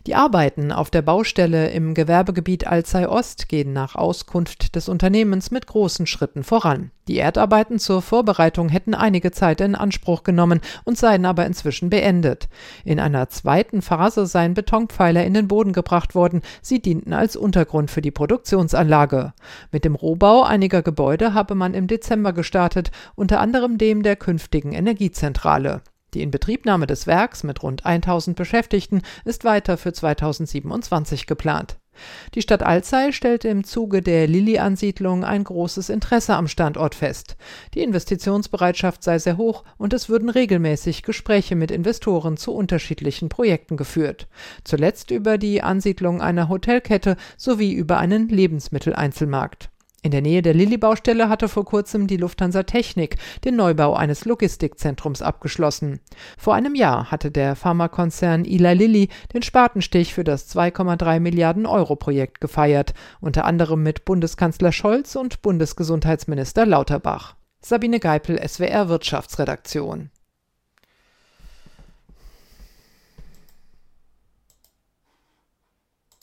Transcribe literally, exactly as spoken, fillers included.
Die Arbeiten auf der Baustelle im Gewerbegebiet Alzey-Ost gehen nach Auskunft des Unternehmens mit großen Schritten voran. Die Erdarbeiten zur Vorbereitung hätten einige Zeit in Anspruch genommen und seien aber inzwischen beendet. In einer zweiten Phase seien Betonpfeiler in den Boden gebracht worden. Sie dienten als Untergrund für die Produktionsanlage. Mit dem Rohbau einiger Gebäude habe man im Dezember gestartet, unter anderem dem der künftigen Energiezentrale. Die Inbetriebnahme des Werks mit rund tausend Beschäftigten ist weiter für zweitausendsiebenundzwanzig geplant. Die Stadt Alzey stellte im Zuge der Lilly-Ansiedlung ein großes Interesse am Standort fest. Die Investitionsbereitschaft sei sehr hoch und es würden regelmäßig Gespräche mit Investoren zu unterschiedlichen Projekten geführt. Zuletzt über die Ansiedlung einer Hotelkette sowie über einen Lebensmitteleinzelmarkt. In der Nähe der Lilly-Baustelle hatte vor kurzem die Lufthansa Technik den Neubau eines Logistikzentrums abgeschlossen. Vor einem Jahr hatte der Pharmakonzern Eli Lilly den Spatenstich für das zwei Komma drei Milliarden Euro Projekt gefeiert, unter anderem mit Bundeskanzler Scholz und Bundesgesundheitsminister Lauterbach. Sabine Geipel, S W R Wirtschaftsredaktion.